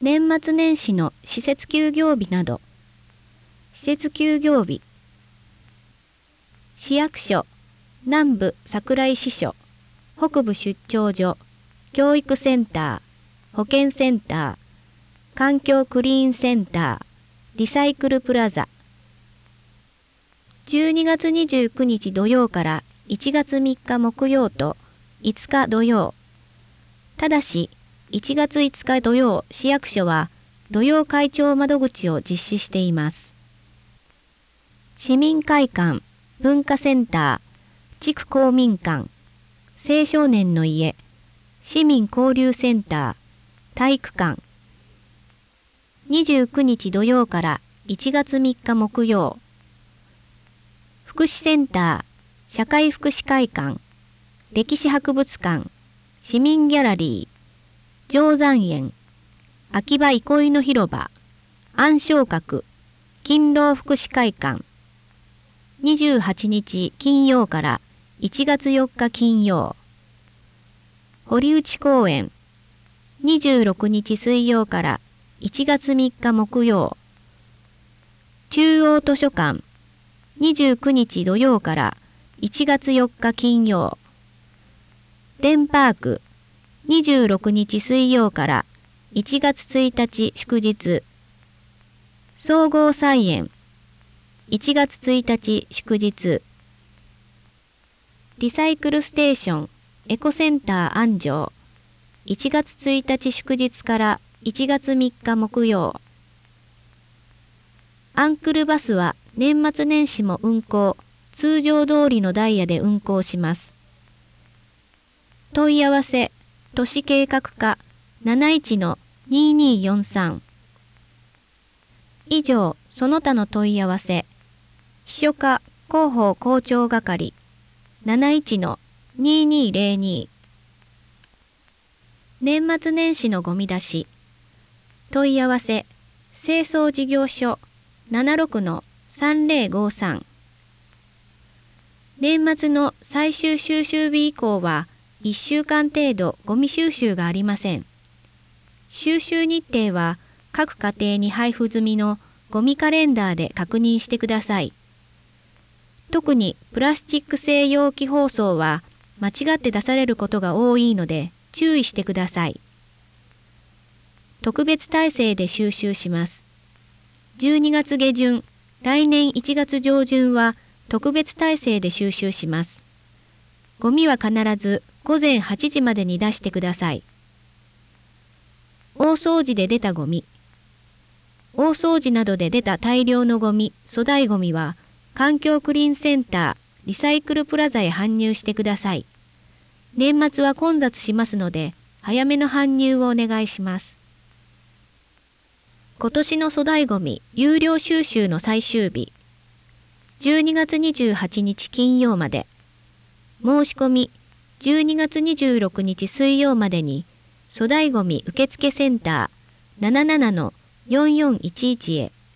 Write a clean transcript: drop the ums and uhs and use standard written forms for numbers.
年末年始の施設休業日など。施設休業日。市役所、南部桜井支所、北部出張所、教育センター、保健センター、環境クリーンセンター、リサイクルプラザ。12月29日土曜から1月3日木曜と5日土曜。ただし、1月5日土曜、市役所は土曜会長窓口を実施しています。市民会館、文化センター、地区公民館、青少年の家、市民交流センター、体育館。29日土曜から1月3日木曜。福祉センター、社会福祉会館、歴史博物館、市民ギャラリー、定山園、秋葉憩いの広場、暗昇閣、勤労福祉会館。28日金曜から1月4日金曜。堀内公園。26日水曜から1月3日木曜。中央図書館。29日土曜から1月4日金曜。デンパーク。26日水曜から1月1日祝日。総合菜園。1月1日祝日。リサイクルステーションエコセンター安城。1月1日祝日から1月3日木曜。アンクルバスは年末年始も運行、通常通りのダイヤで運行します。問い合わせ、都市計画課71-2243。以上、その他の問い合わせ。秘書課広報広聴係71-2202。年末年始のゴミ出し。問い合わせ、清掃事業所76-3053。年末の最終収集日以降は、1週間程度ゴミ収集がありません。収集日程は各家庭に配布済みのゴミカレンダーで確認してください。特にプラスチック製容器包装は間違って出されることが多いので注意してください。特別態勢で収集します。12月下旬、来年1月上旬は特別態勢で収集します。ゴミは必ず午前8時までに出してください。大掃除で出たゴミ。大掃除などで出た大量のゴミ、粗大ゴミは、環境クリーンセンター、リサイクルプラザへ搬入してください。年末は混雑しますので、早めの搬入をお願いします。今年の粗大ゴミ、有料収集の最終日。12月28日金曜まで。申し込み、12月26日水曜までに、粗大ごみ受付センター77-4411へ。